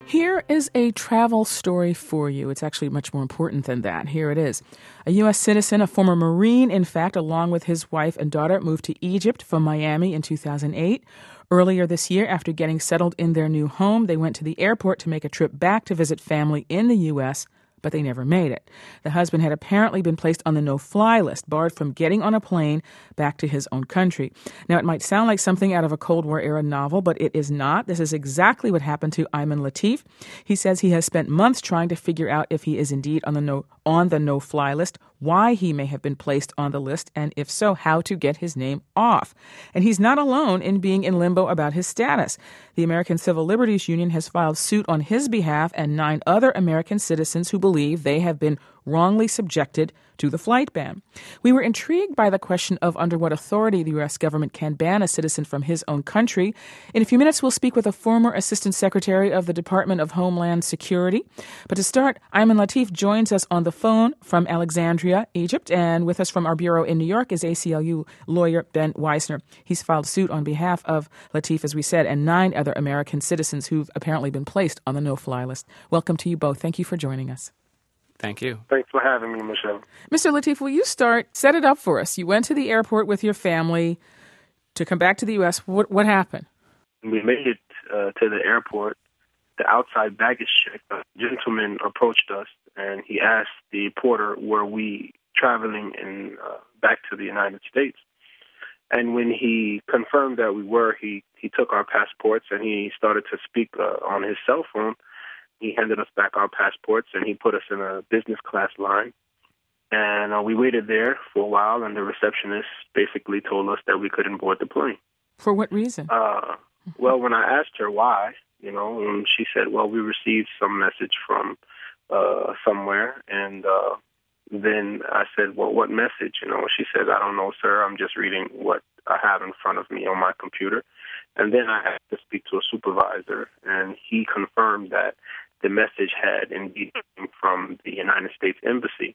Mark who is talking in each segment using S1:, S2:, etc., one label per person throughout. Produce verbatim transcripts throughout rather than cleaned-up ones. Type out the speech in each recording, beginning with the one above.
S1: Here is a travel story for you. It's actually much more important than that. Here it is. A U S citizen, a former Marine, in fact, along with his wife and daughter, moved to Egypt from Miami in two thousand eight. Earlier this year, after getting settled in their new home, they went to the airport to make a trip back to visit family in the U S, but they never made it. The husband had apparently been placed on the no-fly list, barred from getting on a plane back to his own country. Now, it might sound like something out of a Cold War-era novel, but it is not. This is exactly what happened to Ayman Latif. He says he has spent months trying to figure out if he is indeed on the no on the no-fly list, why he may have been placed on the list, and if so, how to get his name off. And he's not alone in being in limbo about his status. The American Civil Liberties Union has filed suit on his behalf and nine other American citizens who believe they have been wrongly subjected to the flight ban. We were intrigued by the question of under what authority the U S government can ban a citizen from his own country. In a few minutes, we'll speak with a former Assistant Secretary of the Department of Homeland Security. But to start, Ayman Latif joins us on the phone from Alexandria, Egypt, and with us from our bureau in New York is A C L U lawyer Ben Weisner. He's filed suit on behalf of Latif, as we said, and nine other American citizens who've apparently been placed on the no-fly list. Welcome to you both. Thank you for joining us.
S2: Thank you.
S3: Thanks for having me, Michelle.
S1: Mister Latif, will you start? Set it up for us. You went to the airport with your family to come back to the U S. What, what happened?
S3: We made it uh, to the airport. The outside baggage check, a gentleman approached us, and he asked the porter, were we traveling in, uh, back to the United States? And when he confirmed that we were, he, he took our passports, and he started to speak uh, on his cell phone. He handed us back our passports, and he put us in a business class line. And uh, we waited there for a while, and the receptionist basically told us that we couldn't board the plane.
S1: For what reason?
S3: Uh, well, when I asked her why, you know, and she said, well, we received some message from uh, somewhere. And uh, then I said, well, what message? You know, she said, I don't know, sir. I'm just reading what I have in front of me on my computer. And then I had to speak to a supervisor, and he confirmed that the message had indeed come from the United States Embassy.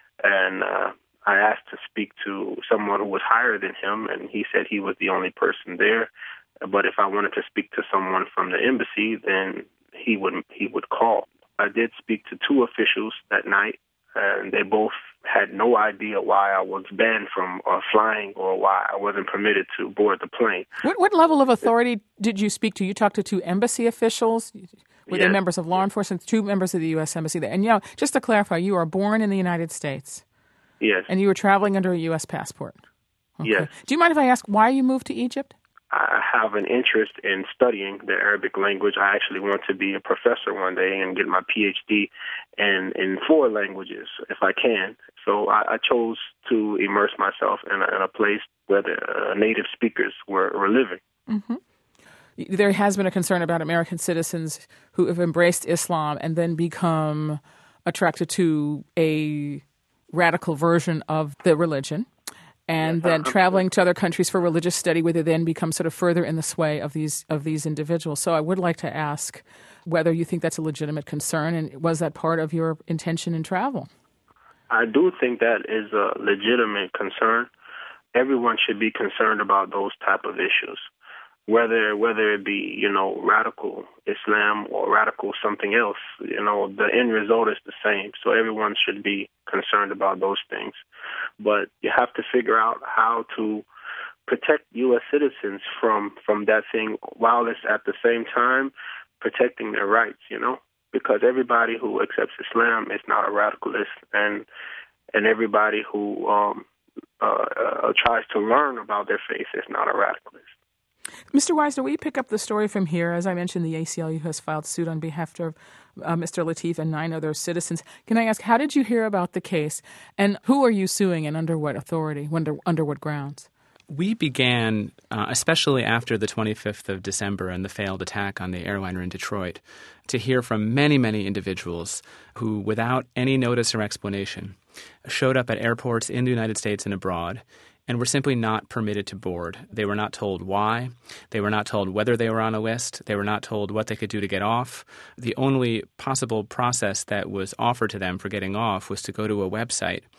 S3: And uh, I asked to speak to someone who was higher than him, and he said he was the only person there. But if I wanted to speak to someone from the embassy, then he would he would call. I did speak to two officials that night, and they both had no idea why I was banned from uh, flying or why I wasn't permitted to board the plane.
S1: What, what level of authority did you speak to? You talked to two embassy officials? Were
S3: yes.
S1: they members of law enforcement? Two members of the U S Embassy there. And, you know, just to clarify, you are born in the United States.
S3: Yes.
S1: And you were traveling under a U S passport. Okay.
S3: Yes.
S1: Do you mind if I ask why you moved to Egypt?
S3: I have an interest in studying the Arabic language. I actually want to be a professor one day and get my P H D in, in four languages, if I can. So I, I chose to immerse myself in a, in a place where the uh, native speakers were, were living.
S1: Mm-hmm. There has been a concern about American citizens who have embraced Islam and then become attracted to a radical version of the religion. And then traveling to other countries for religious study, where they then become sort of further in the sway of these of these individuals. So I would like to ask whether you think that's a legitimate concern, and was that part of your intention in travel?
S3: I do think that is a legitimate concern. Everyone should be concerned about those type of issues, whether whether it be, you know, radical Islam or radical something else. You know, the end result is the same. So everyone should be concerned about those things. But you have to figure out how to protect U S citizens from, from that thing while it's at the same time protecting their rights, you know, because everybody who accepts Islam is not a radicalist, and and everybody who um, uh, uh, tries to learn about their faith is not a radicalist.
S1: Mister Weisner, will you pick up the story from here? As I mentioned, the A C L U has filed suit on behalf of uh, Mister Latif and nine other citizens. Can I ask, how did you hear about the case, and who are you suing, and under what authority, under, under what grounds?
S2: We began, uh, especially after the twenty-fifth of December and the failed attack on the airliner in Detroit, to hear from many, many individuals who, without any notice or explanation, showed up at airports in the United States and abroad and were simply not permitted to board. They were not told why. They were not told whether they were on a list. They were not told what they could do to get off. The only possible process that was offered to them for getting off was to go to a website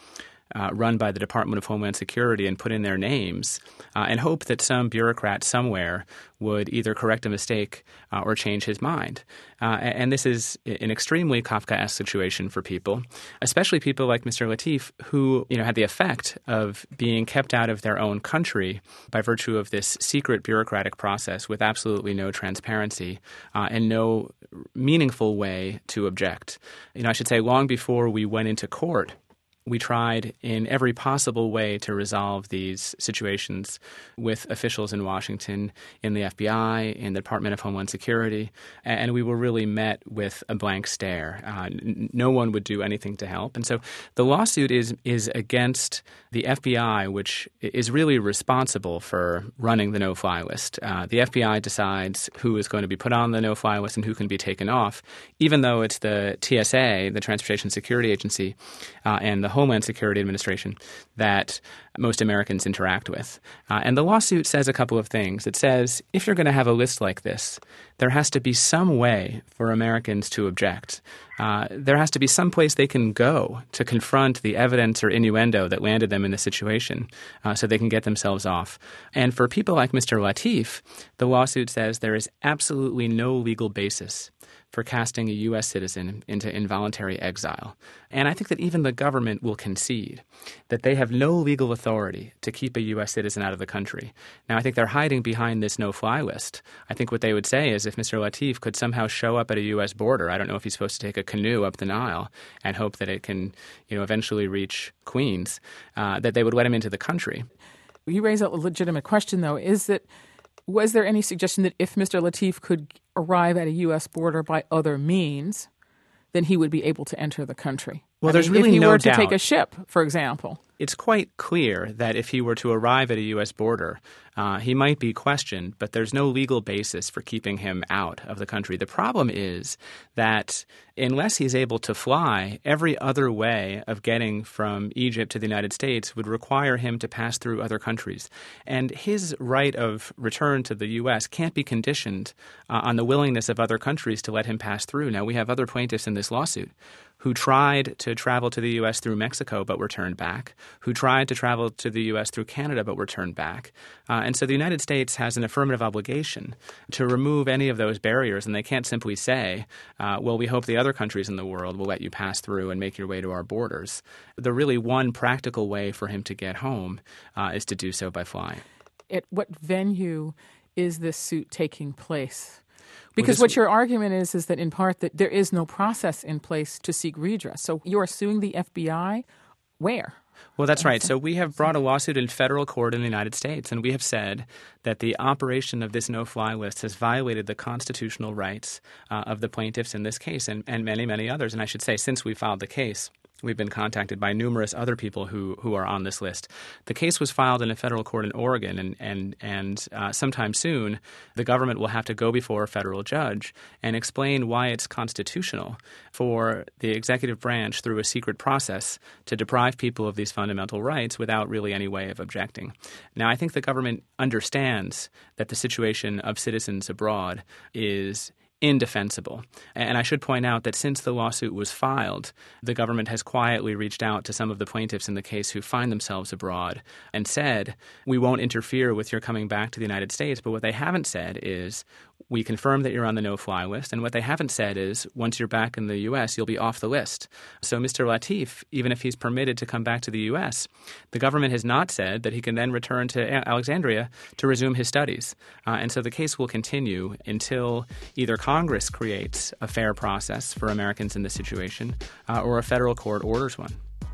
S2: uh, run by the Department of Homeland Security and put in their names uh, and hope that some bureaucrat somewhere would either correct a mistake uh, or change his mind. Uh, and this is an extremely Kafkaesque situation for people, especially people like Mister Latif, who, you know, had the effect of being kept out of their own country by virtue of this secret bureaucratic process with absolutely no transparency uh, and no meaningful way to object. You know, I should say long before we went into court, we tried in every possible way to resolve these situations with officials in Washington, in the F B I, in the Department of Homeland Security, and we were really met with a blank stare. Uh, n- no one would do anything to help. And so the lawsuit is is against the F B I, which is really responsible for running the no-fly list. Uh, the F B I decides who is going to be put on the no-fly list and who can be taken off, even though it's the T S A, the Transportation Security Agency, uh, and the Homeland Security Administration that most Americans interact with. Uh, and the lawsuit says a couple of things. It says if you're going to have a list like this, there has to be some way for Americans to object. Uh, there has to be some place they can go to confront the evidence or innuendo that landed them in this situation uh, so they can get themselves off. And for people like Mister Latif, the lawsuit says there is absolutely no legal basis for casting a U S citizen into involuntary exile. And I think that even the government will concede that they have no legal authority to keep a U S citizen out of the country. Now, I think they're hiding behind this no-fly list. I think what they would say is if Mister Latif could somehow show up at a U S border, I don't know if he's supposed to take a canoe up the Nile and hope that it can, you know, eventually reach Queens, uh, that they would let him into the country.
S1: You raise a legitimate question, though. Is that was there any suggestion that if Mister Latif could arrive at a U S border by other means, then he would be able to enter the country?
S2: Well,
S1: I
S2: there's
S1: mean,
S2: really
S1: if he
S2: no
S1: were
S2: doubt.
S1: to take a ship, for example.
S2: It's quite clear that if he were to arrive at a U S border, uh, he might be questioned, but there's no legal basis for keeping him out of the country. The problem is that unless he's able to fly, every other way of getting from Egypt to the United States would require him to pass through other countries. And his right of return to the U S can't be conditioned uh, on the willingness of other countries to let him pass through. Now, we have other plaintiffs in this lawsuit who tried to travel to the U S through Mexico but were turned back, who tried to travel to the U S through Canada but were turned back. Uh, and so the United States has an affirmative obligation to remove any of those barriers, and they can't simply say, uh, well, we hope the other countries in the world will let you pass through and make your way to our borders. The really one practical way for him to get home uh, is to do so by flying.
S1: At what venue is this suit taking place? Because
S2: Well,
S1: what your argument is is that in part that there is no process in place to seek redress. So you are suing the F B I where?
S2: Well, that's right. So we have brought a lawsuit in federal court in the United States, and we have said that the operation of this no-fly list has violated the constitutional rights uh, of the plaintiffs in this case and, and many, many others. And I should say, since we filed the case, we've been contacted by numerous other people who, who are on this list. The case was filed in a federal court in Oregon, and and and uh, sometime soon, the government will have to go before a federal judge and explain why it's constitutional for the executive branch, through a secret process, to deprive people of these fundamental rights without really any way of objecting. Now, I think the government understands that the situation of citizens abroad is indefensible. And I should point out that since the lawsuit was filed, the government has quietly reached out to some of the plaintiffs in the case who find themselves abroad and said, we won't interfere with your coming back to the United States. But what they haven't said is, we confirm that you're on the no-fly list. And what they haven't said is, once you're back in the U S, you'll be off the list. So Mister Latif, even if he's permitted to come back to the U S, the government has not said that he can then return to Alexandria to resume his studies. Uh, and so the case will continue until either Congress creates a fair process for Americans in this situation uh, or a federal court orders one.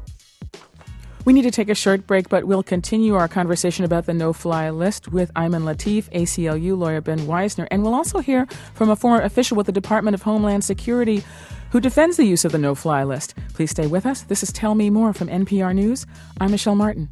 S1: We need to take a short break, but we'll continue our conversation about the no-fly list with Ayman Latif, A C L U lawyer Ben Weisner, and we'll also hear from a former official with the Department of Homeland Security who defends the use of the no-fly list. Please stay with us. This is Tell Me More from N P R News. I'm Michelle Martin.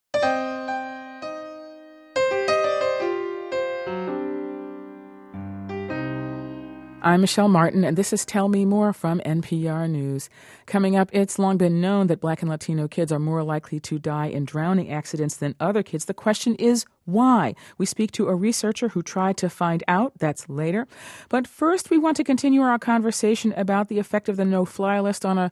S1: I'm Michelle Martin, and this is Tell Me More from N P R News. Coming up, it's long been known that Black and Latino kids are more likely to die in drowning accidents than other kids. The question is, why? We speak to a researcher who tried to find out. That's later. But first, we want to continue our conversation about the effect of the no-fly list on a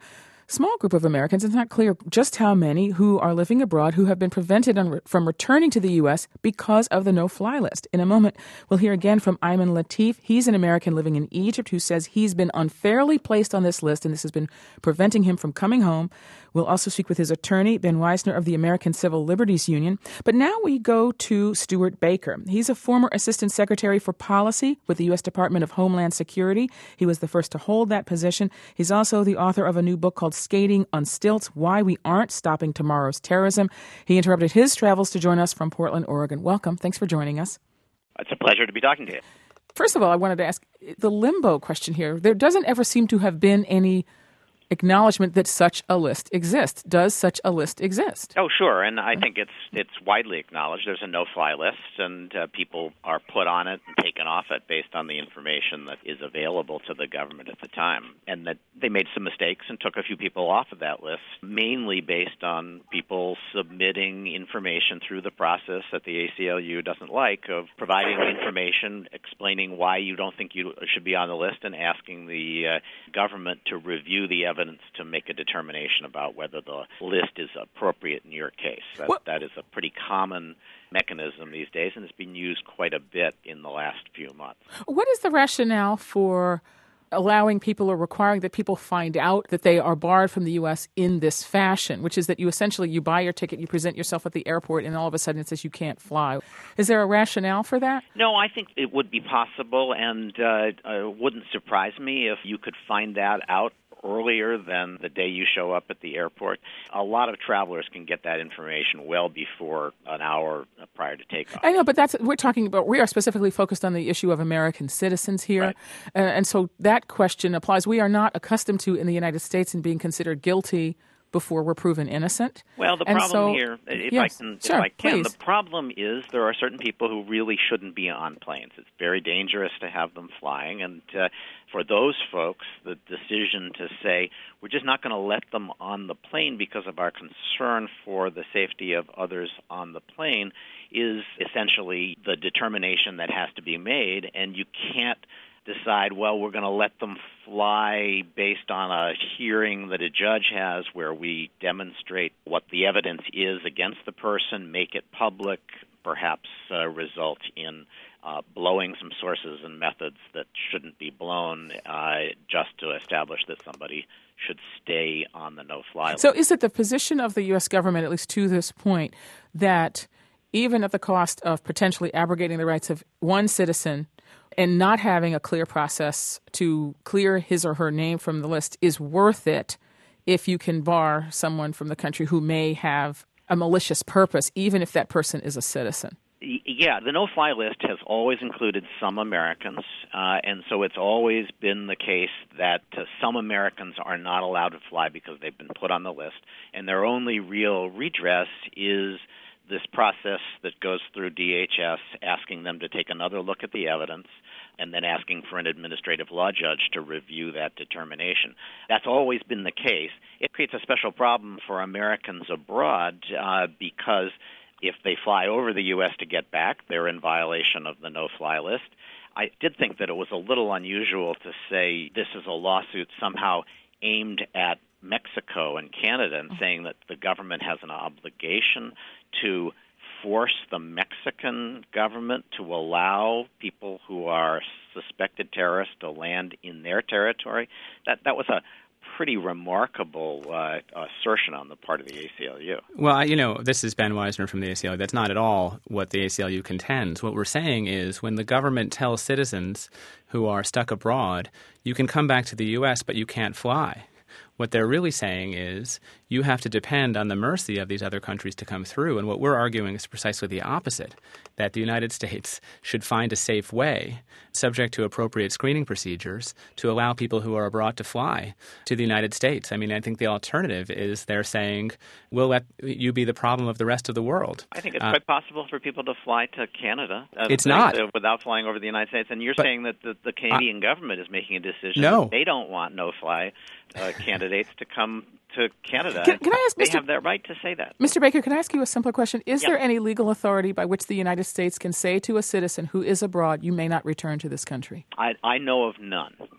S1: small group of Americans, it's not clear just how many, who are living abroad who have been prevented on, from returning to the U S because of the no-fly list. In a moment, we'll hear again from Ayman Latif. He's an American living in Egypt who says he's been unfairly placed on this list, and this has been preventing him from coming home. We'll also speak with his attorney, Ben Weisner of the American Civil Liberties Union. But now we go to Stuart Baker. He's a former Assistant Secretary for Policy with the U S Department of Homeland Security. He was the first to hold that position. He's also the author of a new book called Skating on Stilts, Why We Aren't Stopping Tomorrow's Terrorism. He interrupted his travels to join us from Portland, Oregon. Welcome. Thanks for joining us.
S4: It's a pleasure to be talking to you.
S1: First of all, I wanted to ask the limbo question here. There doesn't ever seem to have been any acknowledgement that such a list exists. Does such a list exist?
S4: Oh, sure, and I think it's it's widely acknowledged. There's a no-fly list, and uh, people are put on it and taken off it based on the information that is available to the government at the time, and that they made some mistakes and took a few people off of that list, mainly based on people submitting information through the process that the A C L U doesn't like, of providing information, explaining why you don't think you should be on the list, and asking the uh, government to review the evidence evidence to make a determination about whether the list is appropriate in your case. That, that is a pretty common mechanism these days, and it's been used quite a bit in the last few months.
S1: What is the rationale for allowing people or requiring that people find out that they are barred from the U S in this fashion, which is that you essentially, you buy your ticket, you present yourself at the airport, and all of a sudden it says you can't fly? Is there a rationale for that?
S4: No, I think it would be possible, and uh, it wouldn't surprise me if you could find that out earlier than the day you show up at the airport. A lot of travelers can get that information well before an hour prior to takeoff.
S1: I know, but that's we're talking about. We are specifically focused on the issue of American citizens here,
S4: right.
S1: uh, and so that question applies. We are not accustomed to in the United States in being considered guilty before we're proven innocent.
S4: Well, the
S1: and
S4: problem
S1: so,
S4: here, if
S1: yes,
S4: I can,
S1: sure,
S4: if I can,
S1: please.
S4: the problem is there are certain people who really shouldn't be on planes. It's very dangerous to have them flying, and uh, for those folks, the decision to say we're just not going to let them on the plane because of our concern for the safety of others on the plane is essentially the determination that has to be made, and you can't decide, well, we're going to let them fly based on a hearing that a judge has where we demonstrate what the evidence is against the person, make it public, perhaps uh, result in uh, blowing some sources and methods that shouldn't be blown uh, just to establish that somebody should stay on the no-fly list.
S1: So is it the position of the U S government, at least to this point, that even at the cost of potentially abrogating the rights of one citizen and not having a clear process to clear his or her name from the list is worth it if you can bar someone from the country who may have a malicious purpose, even if that person is a citizen?
S4: Yeah, the no-fly list has always included some Americans, uh, and so it's always been the case that uh, some Americans are not allowed to fly because they've been put on the list, and their only real redress is this process that goes through D H S, asking them to take another look at the evidence, and then asking for an administrative law judge to review that determination. That's always been the case. It creates a special problem for Americans abroad uh, because if they fly over the U S to get back, they're in violation of the no-fly list. I did think that it was a little unusual to say this is a lawsuit somehow aimed at Mexico and Canada and saying that the government has an obligation to force the Mexican government to allow people who are suspected terrorists to land in their territory. That that was a pretty remarkable uh, assertion on the part of the A C L U.
S2: Well, you know, this is Ben Weisner from the A C L U. That's not at all what the A C L U contends. What we're saying is when the government tells citizens who are stuck abroad, you can come back to the U S, but you can't fly. What they're really saying is you have to depend on the mercy of these other countries to come through. And what we're arguing is precisely the opposite, that the United States should find a safe way, subject to appropriate screening procedures, to allow people who are abroad to fly to the United States. I mean, I think the alternative is they're saying, we'll let you be the problem of the rest of the world.
S4: I think it's
S2: uh,
S4: quite possible for people to fly to Canada uh,
S2: it's not.
S4: Uh, without flying over the United States. And you're
S2: but,
S4: saying that the, the Canadian uh, government is making a decision
S2: no.
S4: that they don't want no-fly uh, candidates to come to Canada.
S1: Can, can I ask,
S4: they
S1: Mister
S4: have that right to say that.
S1: Mister Baker, can I ask you a simpler question? Is
S4: yep.
S1: there any legal authority by which the United States can say to a citizen who is abroad, you may not return to this country?
S4: I, I know of none.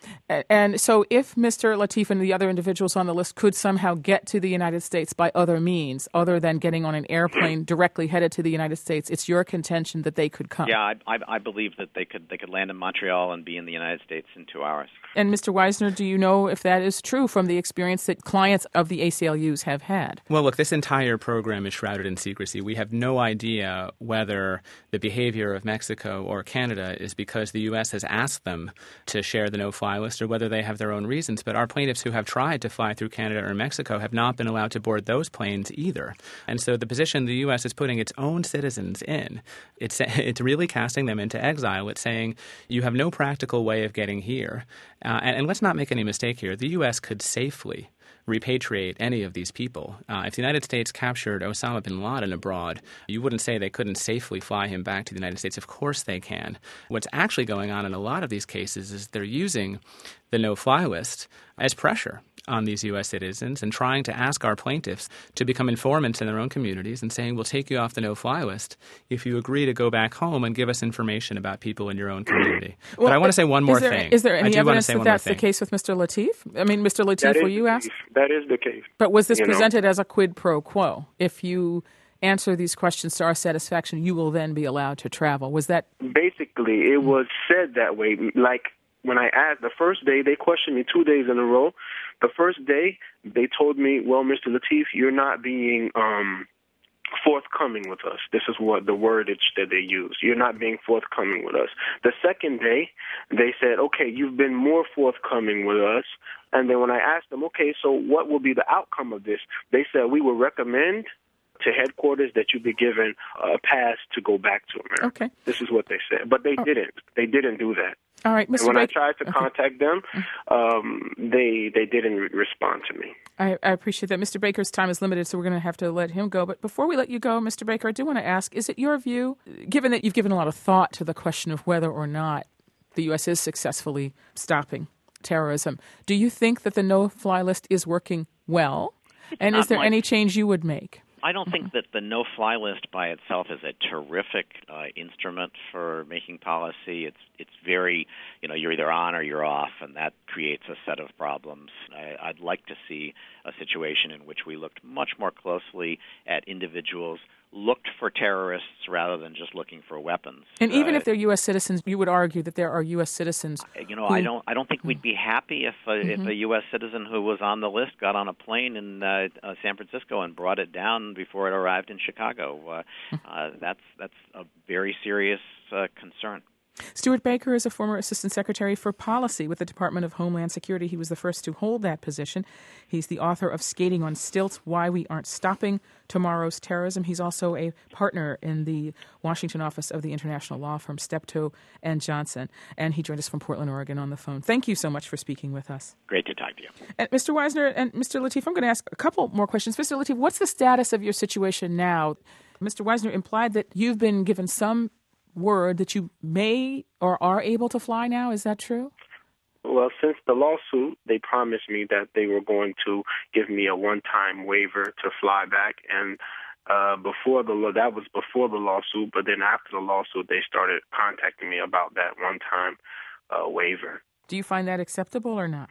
S1: And so if Mister Latif and the other individuals on the list could somehow get to the United States by other means, other than getting on an airplane directly headed to the United States, it's your contention that they could come.
S4: Yeah, I, I, I believe that they could they could land in Montreal and be in the United States in two hours.
S1: And Mister Wisner, do you know if that is true from the experience that clients of the A C L Us have had?
S2: Well, look, this entire program is shrouded in secrecy. We have no idea whether the behavior of Mexico or Canada is because the U S has asked them to share the no-fly list or whether they have their own reasons. But our plaintiffs who have tried to fly through Canada or Mexico have not been allowed to board those planes either. And so the position the U S is putting its own citizens in, it's, it's really casting them into exile. It's saying you have no practical way of getting here. Uh, and, and let's not make any mistake here. The U S could safely repatriate any of these people. Uh, if the United States captured Osama bin Laden abroad, you wouldn't say they couldn't safely fly him back to the United States. Of course they can. What's actually going on in a lot of these cases is they're using the no-fly list as pressure on these U S citizens and trying to ask our plaintiffs to become informants in their own communities and saying, we'll take you off the no-fly list if you agree to go back home and give us information about people in your own community.
S1: Well,
S2: but I want to say one more
S1: is there,
S2: thing.
S1: Is there any evidence that that's the
S2: thing.
S1: case with Mister Latif? I mean, Mister Latif, were you asked?
S3: That is the case.
S1: But was this
S3: you
S1: presented
S3: know?
S1: as a quid pro quo? If you answer these questions to our satisfaction, you will then be allowed to travel. Was that?
S3: Basically, it was said that way. Like, when I asked the first day, they questioned me two days in a row. The first day, they told me, well, Mister Latif, you're not being um, forthcoming with us. This is what the wordage that they use. You're not being forthcoming with us. The second day, they said, okay, you've been more forthcoming with us. And then when I asked them, okay, so what will be the outcome of this? They said, we will recommend to headquarters that you be given a pass to go back to America.
S1: Okay.
S3: This is what they said. But they
S1: oh.
S3: didn't. They didn't do that.
S1: All right, Mister
S3: And when
S1: Baker,
S3: I tried to
S1: okay.
S3: contact them, um, they they didn't re- respond to me.
S1: I, I appreciate that. Mister Baker's time is limited, so we're going to have to let him go. But before we let you go, Mister Baker, I do want to ask, is it your view, given that you've given a lot of thought to the question of whether or not the U S is successfully stopping terrorism, do you think that the no-fly list is working well? And is there
S4: my-
S1: any change you would make?
S4: I don't think that the no-fly list by itself is a terrific uh, instrument for making policy. It's it's very, you know, you're either on or you're off, and that creates a set of problems. I, I'd like to see a situation in which we looked much more closely at individuals, looked for terrorists rather than just looking for weapons.
S1: And even
S4: uh,
S1: if they're U S citizens, you would argue that there are U S citizens.
S4: You know,
S1: who,
S4: I don't. I don't think we'd be happy if a, mm-hmm. if a U S citizen who was on the list got on a plane in uh, uh, San Francisco and brought it down before it arrived in Chicago. Uh, uh, that's that's a very serious uh, concern.
S1: Stuart Baker is a former Assistant Secretary for Policy with the Department of Homeland Security. He was the first to hold that position. He's the author of Skating on Stilts, Why We Aren't Stopping Tomorrow's Terrorism. He's also a partner in the Washington office of the international law firm Steptoe and Johnson. And he joined us from Portland, Oregon on the phone. Thank you so much for speaking with us.
S4: Great to talk to you.
S1: And Mister Wisner and Mister Latif, I'm going to ask a couple more questions. Mister Latif, what's the status of your situation now? Mister Wisner implied that you've been given some word that you may or are able to fly now. Is that true?
S3: Well, since the lawsuit, they promised me that they were going to give me a one-time waiver to fly back, and uh, before the that was before the lawsuit. But then after the lawsuit, they started contacting me about that one-time uh, waiver.
S1: Do you find that acceptable or not?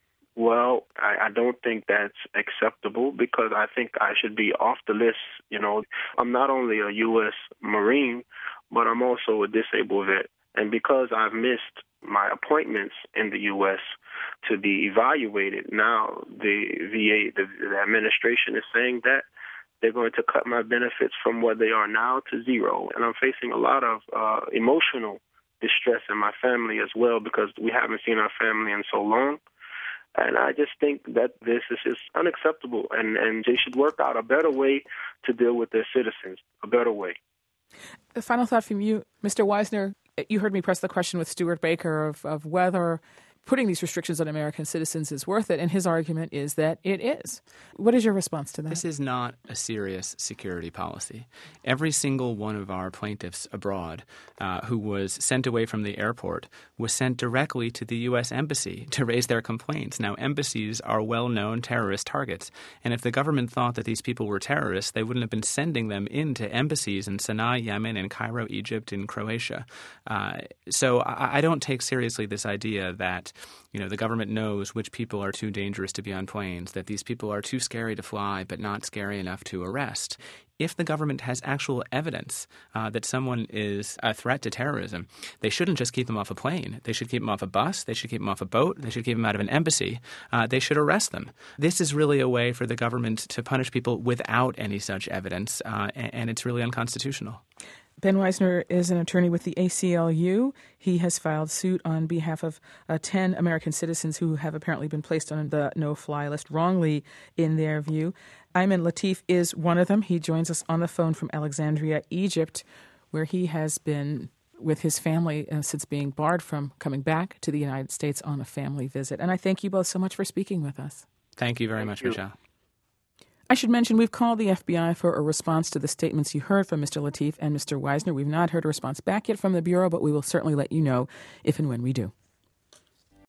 S3: Well, I, I don't think that's acceptable because I think I should be off the list. You know, I'm not only a U S Marine, but I'm also a disabled vet. And because I've missed my appointments in the U S to be evaluated, now the V A, the, the administration is saying that they're going to cut my benefits from where they are now to zero. And I'm facing a lot of uh, emotional distress in my family as well because we haven't seen our family in so long. And I just think that this is just unacceptable, and, and they should work out a better way to deal with their citizens, a better way.
S1: The final thought from you, Mister Wisner. You heard me press the question with Stuart Baker of, of whether putting these restrictions on American citizens is worth it, and his argument is that it is. What is your response to that?
S2: This is not a serious security policy. Every single one of our plaintiffs abroad uh, who was sent away from the airport was sent directly to the U S Embassy to raise their complaints. Now, embassies are well-known terrorist targets, and if the government thought that these people were terrorists, they wouldn't have been sending them into embassies in Sana'a, Yemen, in Cairo, Egypt, in Croatia. Uh, so I, I don't take seriously this idea that that, you know, the government knows which people are too dangerous to be on planes, that these people are too scary to fly but not scary enough to arrest. If the government has actual evidence uh, that someone is a threat to terrorism, they shouldn't just keep them off a plane. They should keep them off a bus. They should keep them off a boat. They should keep them out of an embassy. Uh, they should arrest them. This is really a way for the government to punish people without any such evidence, uh, and, and it's really unconstitutional.
S1: Ben Wizner is an attorney with the A C L U. He has filed suit on behalf of uh, ten American citizens who have apparently been placed on the no-fly list wrongly in their view. Ayman Latif is one of them. He joins us on the phone from Alexandria, Egypt, where he has been with his family uh, since being barred from coming back to the United States on a family visit. And I thank you both so much for speaking with us.
S2: Thank you very
S3: Thank
S2: much,
S3: you.
S2: Michelle.
S1: I should mention we've called the F B I for a response to the statements you heard from Mister Latif and Mister Wizner. We've not heard a response back yet from the Bureau, but we will certainly let you know if and when we do.